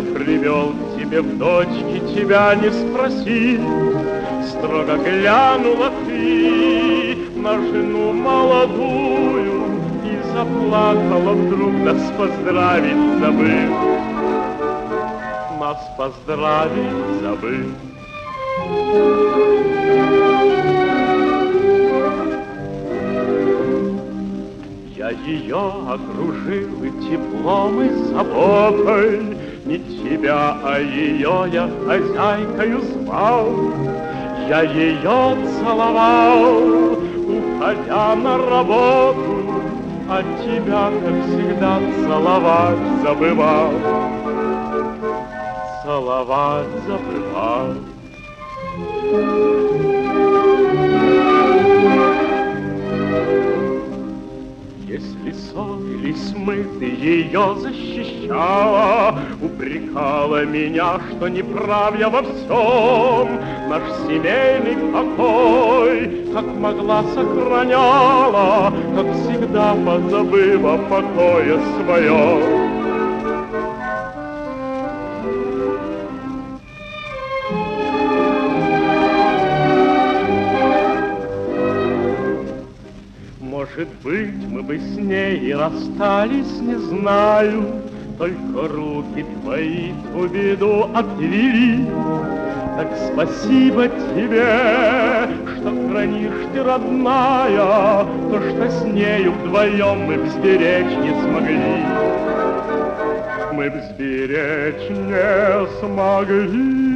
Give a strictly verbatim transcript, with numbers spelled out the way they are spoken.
привел к тебе в дочки, тебя не спроси. Строго глянула ты на жену молодую и заплакала вдруг, нас поздравить забыл. Нас поздравить забыл. Я ее окружил и теплом, и заботой, не тебя, а ее я хозяйкою звал. Я ее целовал, уходя на работу, а тебя, как всегда, целовать забывал. Целовать забывал. Если ссорились мы, ты ее защищала, упрекала меня, что не прав я во всем. Наш семейный покой, как могла, сохраняла, как всегда, позабыв о покое своем. Может быть, мы бы с ней и расстались, не знаю, только руки твои ту беду отвели. Так спасибо тебе, что хранишь ты, родная, то, что с нею вдвоем мы б сберечь не смогли. Мы б сберечь не смогли.